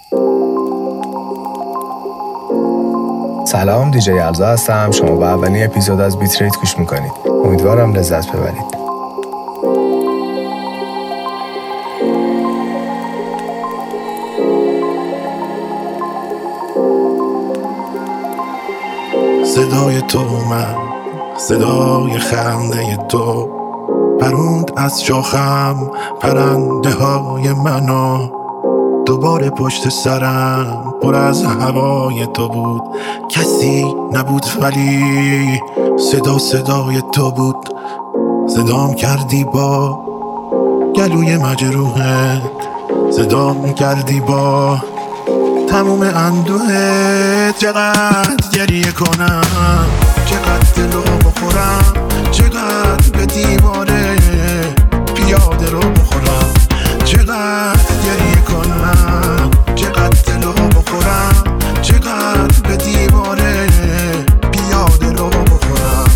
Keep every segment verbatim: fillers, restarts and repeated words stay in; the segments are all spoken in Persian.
سلام، دیجی یلزا هستم. شما به اولین اپیزود از بیت ریت گوش میکنید. امیدوارم لذت ببرید. صدای تو من، صدای خنده تو پروند از شاخم پرنده های منو. دوباره پشت سرم پر از هوای تو بود، کسی نبود ولی صدا صدای تو بود. صدام کردی با گلوی مجروحت، صدام کردی با تموم اندوهت. چقدر گریه کنم، چقدر دلو بخورم، چقدر به دیواره پیاده رو بخورم. چقدر گریه کنم، چقدر دلو بخورم، چقدر به دیواره پیاده رو بخورم.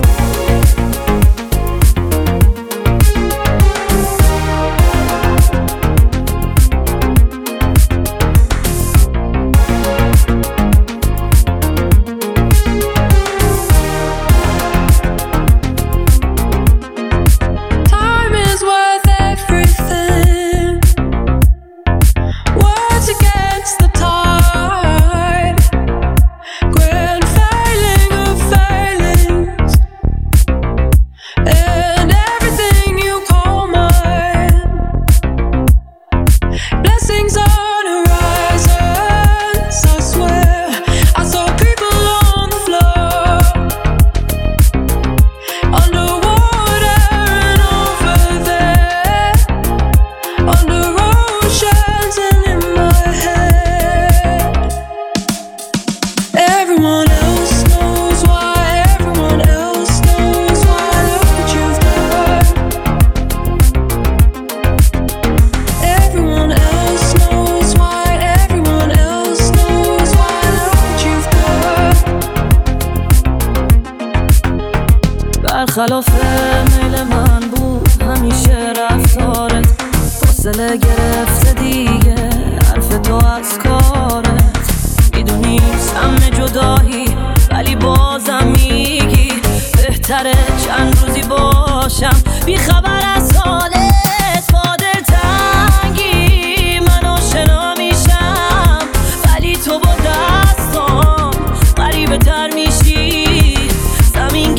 خلاف میل من بود همیشه رفتارت، فاصله گرفته دیگه حرف تو از کارت. میدونی سم جدایی ولی بازم میگی بهتره چند روزی باشم بی خبر از حالت. با دلتنگی من آشنا میشم ولی تو با دستام غریبه تر میشی. زمین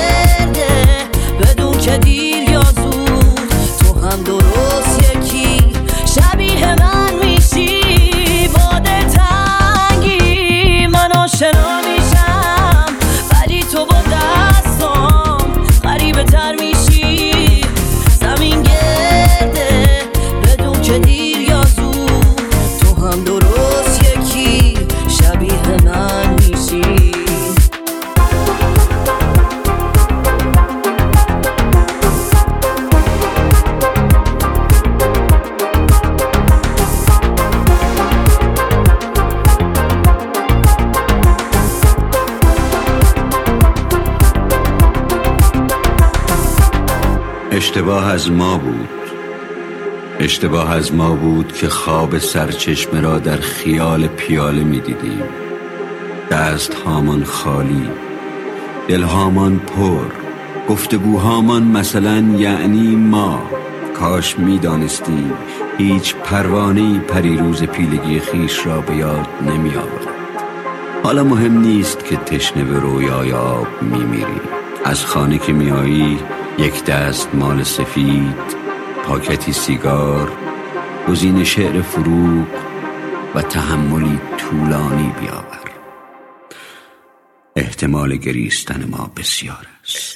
که دیر یا زود تو هم درست یکی شبیه من میشی. با دلتنگی من آشنا میشم ولی تو با دستام غریبه تر میشی. زمین گرده بدون که دیر یا زود تو هم درست یکی شبیه من میشی. اشتباه از ما بود، اشتباه از ما بود که خواب سرچشمه را در خیال پیاله می دیدیم. دست هامان خالی، دل هامان پر، گفتگوهامان مثلا یعنی ما. کاش می دانستیم هیچ پروانه‌ای پریروز پیلگی خیش را به یاد نمی آورد. حالا مهم نیست که تشنه به رویای آب می میری. از خانه که می آیی یک دست مال سفید، پاکتی سیگار، گزین شعر فروغ و تحملی طولانی بیاور. احتمال گریستن ما بسیار است.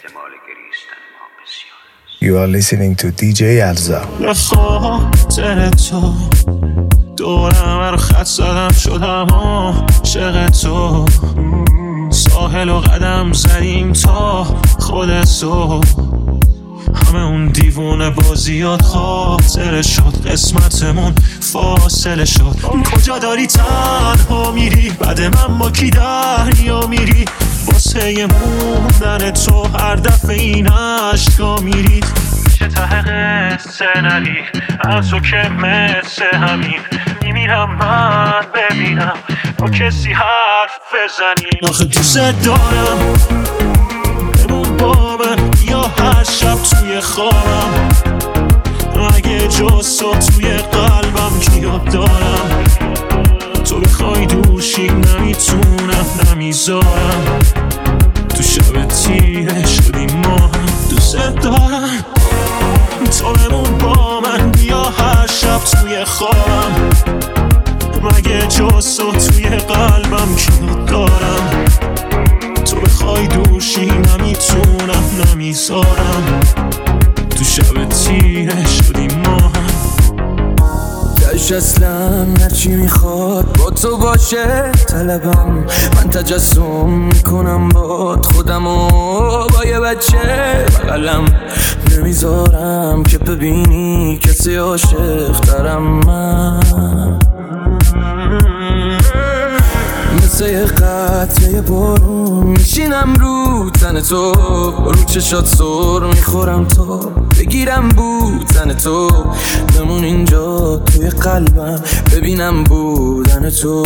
You are listening to دیجی یلزا. به خاطر تو دورم رو خط زدم شدم عاشق تو. ساحل و قدم زدیم تا خود تو. همه اون دیوونه بازیات خاطره شد، قسمتمون فاصله شد. کجا داری تنها میری بعد من با کی دریا میری؟ واسه موندن تو هر دفعه این عشقا میرید. میشه ته قصه نری از تو که مثل همین میمیرم میرم من ببینم با کسی حرف بزنی. آخه دوست دارم بمون با من یا هر شب توی خوابم، اگه جز تو توی قلبم کیات دارم، تو بخوای دوشی نمیتونم نمیذارم، تو شب تیره شدی ما هم. دوست دارم تو بمون با من بیا هر شب توی خوابم، مگه جز تو توی قلبم کیات دارم، تو بخوای دوشی نمیتونم نمیذارم، تو شب تیره شدی ما هم. داشت اصلا هرچی میخواد با تو باشه طلبم، من تجسم میکنم باد خودم و با یه بچه بغلم، نمیذارم که ببینی کسی عاشق دارم. من مثل یه قطره بارون میشینم رو تن تو، رو چشات سر میخورم تو بگیرم بودن تو، بمون اینجا توی قلبم ببینم بودن تو.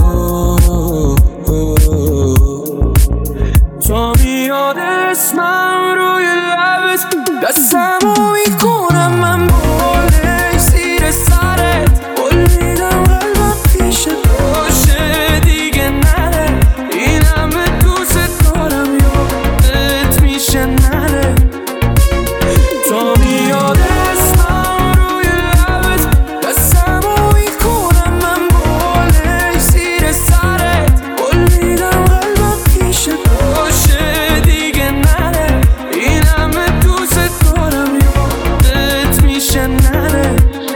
تو میاد اسمم روی لبت، دستمو میکنم من بالای زیر سرت، قول میدم قلبم پیشت باشه دیگه نره، این همه دوست دارم یادت میشه نره. تو میاد اسمم روی لبت، دستمو میکنم من بالای زیر سرت، قول میدم قلبم پیشت باشه دیگه نره، این همه دوست دارم یادت میشه نره.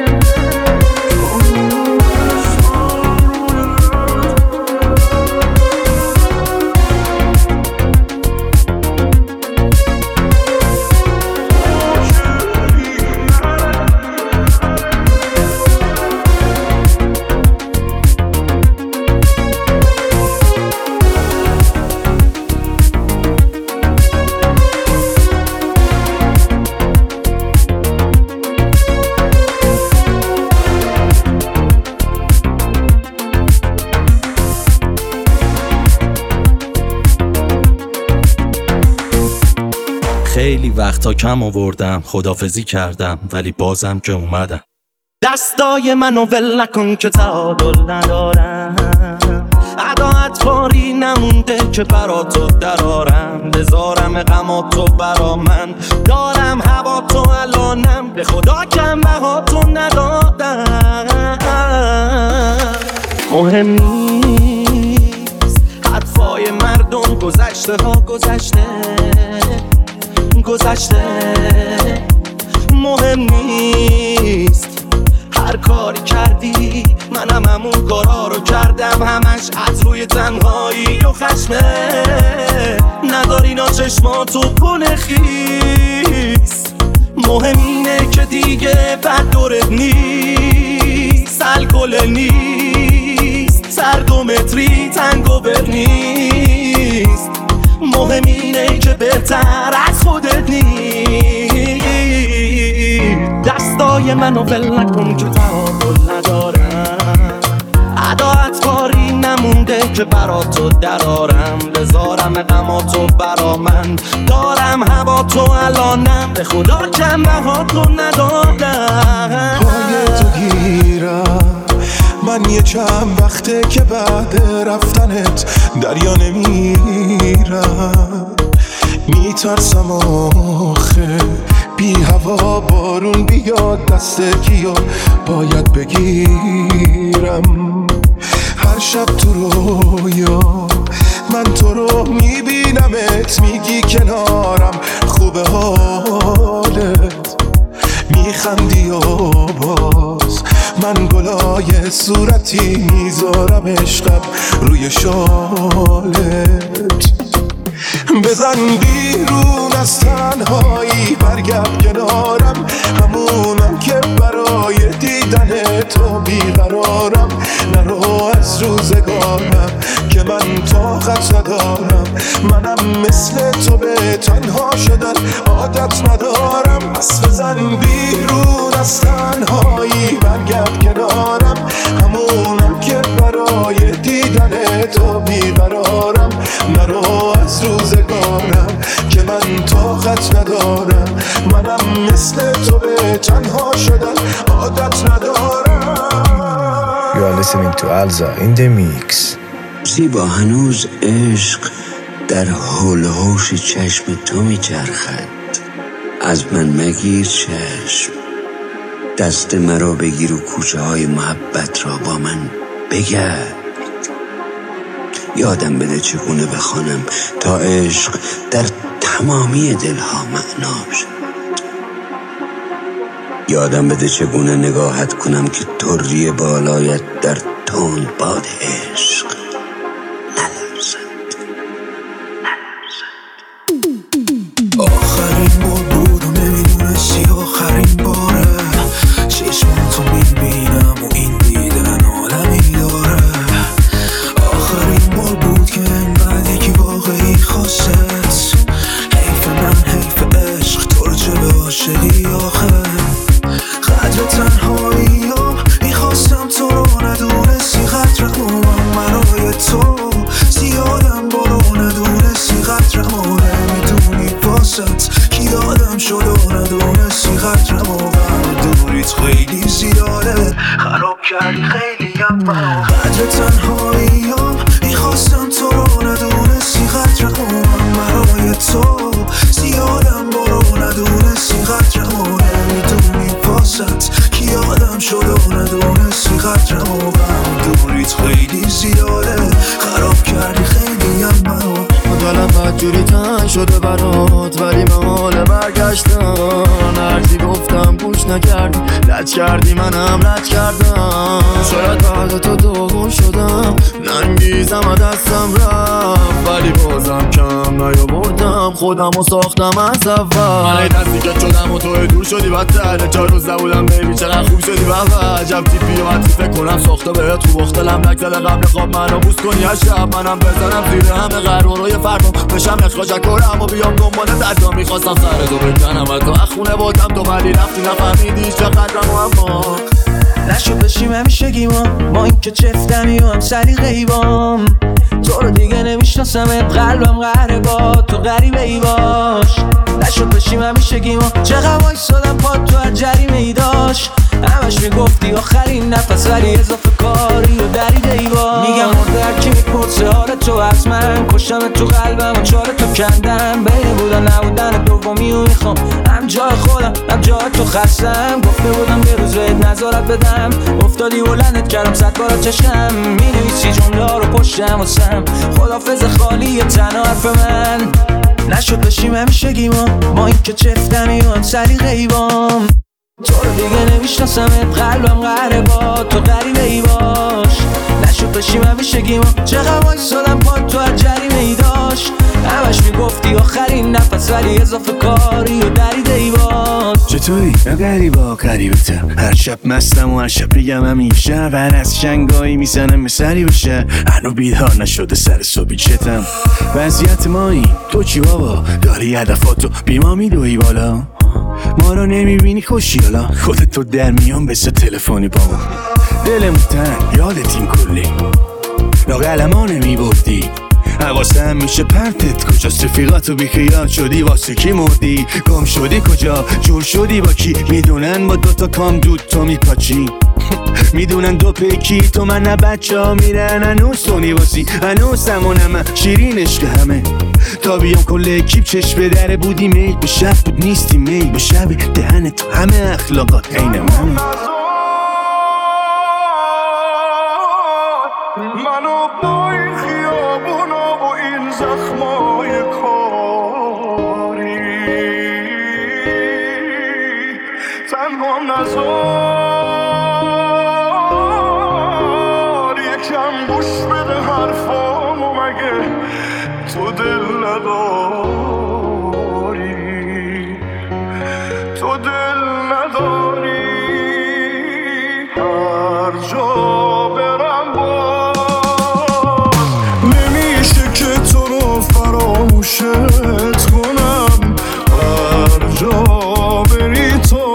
خیلی وقتا کم آوردم خدافزی کردم ولی بازم که اومدم. دستای منو ول نکن که تعادل ندارم، عداعت باری نمونده که برا تو درارم، بذارم غماتو برا من دارم، هوا تو الانم به خدا کم بها تو ندادم. مهم نیست حرفای مردم، گذشته ها گذشته گذشته، مهم نیست هر کاری کردی، منم همون کارا رو کردم، همش از روی تنهایی و خشمه، نداری نا چشماتو پونه خیس، مهم اینه که دیگه بد دورت نیست، الکل نیست، سرد و متری تنگ و بر نیست، مهم اینه که بهتر از خودت نیست. دستای منو ول نکن که تعادل ندارم، عداعت کاری نمونده که برا تو درارم، بذارم غماتو برا من دارم، هوا تو الانم به خدا کم بها تو ندادم. پای تو گیرم من یه چند وقته که بعد رفتنت دریا نمیرم، میترسم آخه بی هوا بارون بیاد دست کیو باید بگیرم. هر شب تو رویا من تو رو میبینمت، میگی کنارم خوبه حالت، میخندی و باز من گلای صورتی میذارم عشقم روی شالت. بزن بیرون از تنهایی برگرد کنارم، همونم که برای دیدن تو بیقرارم، نرو از روزگارم که من طاقت ندارم، منم مثل تو به تنها شدن عادت ندارم. پس بزن بیرون از تنهایی برگرد کنارم، همونم listening to Alza in the mix. زیبا هنوز عشق در حول و حوش چشم تو میچرخد. از من مگیر چشم، دست مرا بگیر و کوچه های محبت را با من بگرد. یادم بده چگونه بخوانم تا عشق در تمامی دلها معنا شد. یادم بده چگونه نگاهت کنم که طری بالایت در تند باد عشق نلرزد نلرزد. آخرین بار بود و نمیدونستی آخرین باره. چشمان تو میبینم و این دیدن عالمی داره. آخرین بار بود که انقدر یکی واقعی خواست. حیف من حیف عشق تو رو چه به عاشقی آخه. قدر تنهاییم میخواستم تو رو ندونستی. قدر قوام برای تو زیادم برو ندونستی. قدرم و نمیدونی باست کی آدم شد و ندونستی. قدرم و غم دوریت خیلی زیاده خراب کردی خیلی هم منو. قدر تنهاییم میخواستم تو رو ندونستی. قدر قوام برای تو زیادم برو ندونستی. قدرم و نمیدونی باست کی آدم شد و ندونستی. قدرم و غم دوریت خیلی زیاده خراب کردی خیلی هم منو. دلم بدجوری تن شده برات ولی محال برگشتن. هرچی گفتم گوش نکردی، لج کردی منم لج کردم. شاید بعد تو دوگون شدم، ننگیزم و دستم رفت ولی بازم کم نیاوردم خودم و ساختم از اول. من ای دستی که شدم و تو دور شدی بدتر. چهار روز نبودم بیبی چقدر خوب شدی بابا. عجب تیپی و حتی فکر کنم ساخته بهت خوب اختلم نگذده قبل خواب منو بوس کنی از شب. منم بزنم زیر همه قرارای فردام بشم اخراج کرم و بیام دنبال دردام. میخواستم سر تو بکنم و تو اخونه بودم تو ولی رفتی نفهمیدی چقدرم و اما نشد بشیم همیشه گیما. ما این که چفتمی و هم سری غیبام. تو رو دیگه نمیشناسمت قلبم قهره با تو غریبه ای باش. نشد بشیم همیشه گیما. چقدر وایسادم پا تو هر جریمه ای داشت. همش میگفتی آخرین نفس ولی اضافه کاری و دریده ای باش. میگم مرده هر کی میپرسه حال تو از من. کشتم تو قلبم و چاره تو کندم. بین بودن نبودن دومی و میخوام هم جای خودم هم جای تو خستم. گفته بودم به روز بهت نظارت بدم. افتادی بلندت کردم صد بار چشم. مینویسی جمله ها رو پشتم واسم. خدافظ خالی تنها حرف من. نشد بشیم همیشه گیما. ما این که چفتمی و هم سری غیبام. تو رو دیگه نمیشناسمت قلبم قهره با تو غریبه ای باش. نشد بشیم همیشه گیما. چقدر وایسادم پا تو هر جریمه ای داشت. همش میگفتی آخرین نفس ولی اضافه کاری و دریده ای باش. چطوری؟ نه غریبا غریبتم. هر شب مستم و هر شب بگم همیشه. ور از شنگایی میزنم به سری بشه. هنو بیدار نشده سر صبحی چتم. وضعیت مایی تو چی بابا؟ داری هدفاتو بیما میدوی بالا. ما رو نمیبینی خوشیالا. خودت تو در میان بسه تلفنی بابا. دلمون تن یادت این کلی لاغل ما نمیبردی. حواسم میشه پرتت کجاست رفیقاتو بیخیال شدی واسه کی مردی. گم شدی کجا جور شدی با کی. میدونن با دوتا کام دود تو میپاچی. میدونن دو پیکی تو من نه بچه ها میرن. هنوز تو نیواسی هنوز همونم شیرین عشق همه. تا بیام کل اکیب چشم به دره بودی. میل به شب بود نیستی میل به شب. دهن تو همه اخلاقات اینم همه. منو با این خیابونا و این زخمای کاری تنها نزار. یکم گوش بده حرفامو مگه تو دل نداری. تو دل نداری. هر جا برم فراموشت کنم. هر جا بری تو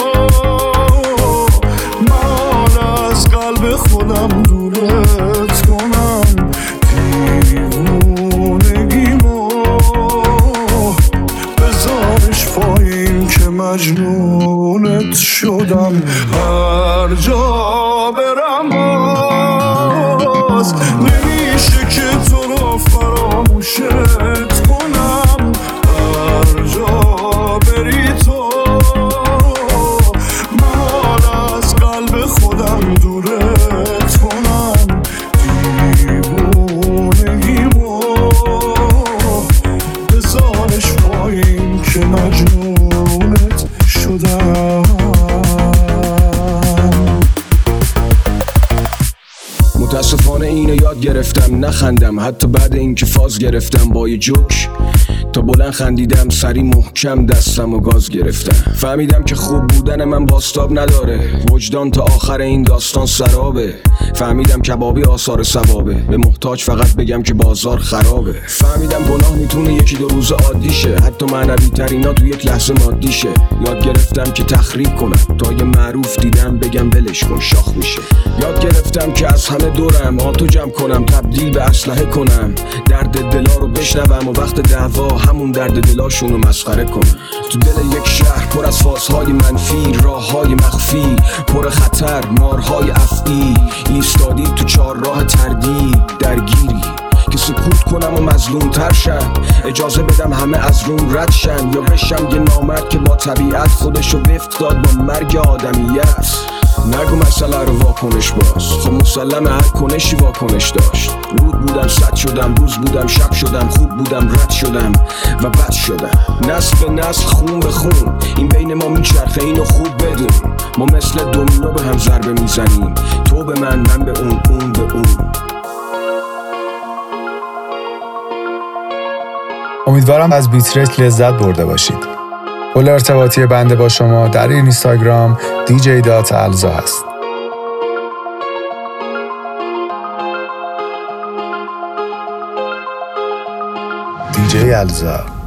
من از قلب خودم دورت کنم. دیوونگیمو باز نمیشه که تو رو فراموشت کنم هر جا بری تو من حال از قلب خودم دورت کنم دیوونگیمو بزارش پایین که مجنونت شدم. متاسفانه اینو یاد گرفتم نخندم حتی بعد اینکه فاز گرفتم با یه جوک تا بلند خندیدم سری محکم دستم و گاز گرفتم. فهمیدم که خوب بودن من باستاب نداره وجدان تا آخر این داستان سرابه. فهمیدم کبابی آثار ثوابه به محتاج فقط بگم که بازار خرابه. فهمیدم گناه میتونه یکی دو روز عادی شه حتی معنوی ترینا تو یک لحظه مادی شه. یاد گرفتم که تخریب کنم تا یه معروف دیدم بگم ولش کن شاخ میشه. یاد گرفتم که از همه دورم آتو جمع کنم تبدیل به اسلحه کنم درد دلا رو بشنوم و وقت دعوا همون درد دلاشونو مسخره کنم. تو دل یک شهر پر از فازهای منفی راههای مخفی پر خطر مارهای افعی ایستادی تو چهار راه تردید درگیری که سکوت کنم و مظلوم تر شم اجازه بدم همه از روم رد شن یا بشم یه نامرد که با طبیعت خودشو بفت داد با مرگ آدمیت. نگو مسئله رو واکنش باز خب مسلم هر کنشی واکنش داشت. رود بودم صد شدم روز بودم شب شدم خوب بودم رد شدم و بد شدم. نسل به نسل خون به خون این بین ما میچرخه اینو خوب بدون ما مثل دومینو به هم ضربه میزنیم تو به من من به اون اون به اون. امیدوارم از بیتریت لذت برده باشید. پل ارتباطی بنده با شما در این اینستاگرام دی جی دات الزا هست. دی جی الزا